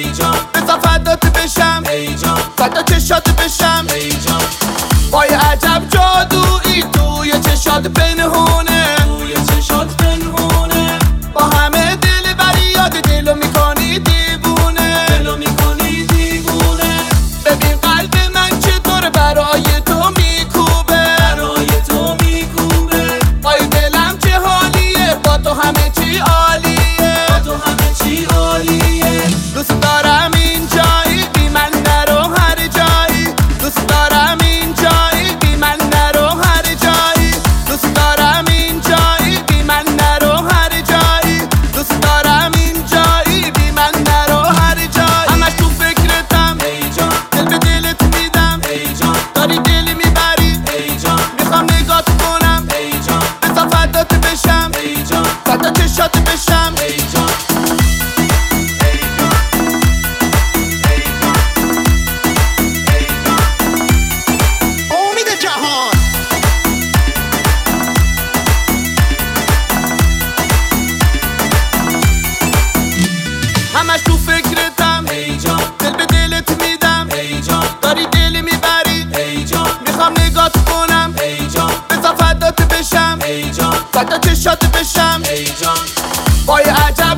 هیجان بذار فدات بشم هیجان فدا چشات بشم هیجان وای عجب جادویی توی چشات پنهونه توی چشات پنهونه با همه دل بری یاد دلو میکنی دیوونه دلو میکنی دیوونه ببین قلب من چطور برای تو میکوبه برای تو میکوبه وای دلم چه حالیه با تو همه چی عالیه با تو همه چی عالیه دوست دارم این جایی بی من نرو هر جایی دوست دارم این جایی بی من نرو هر جایی دوست دارم این جایی بی من نرو هر جایی دوست دارم این جایی بی من نرو هر جایی همش تو فکرتم هیجان دل به دلت میدم هیجان داری دل میبری هیجان میخوام نگات کنم هیجان بذار فدات بشم هیجان فدا چشات بشم هیجان امید جهان همش تو فکرتم هیجان دل به دلت میدم هیجان داری دل میبری هیجان میخوام نگات کنم هیجان بذار فدات بشم هیجان فدا چشات بشم هیجان وای عجب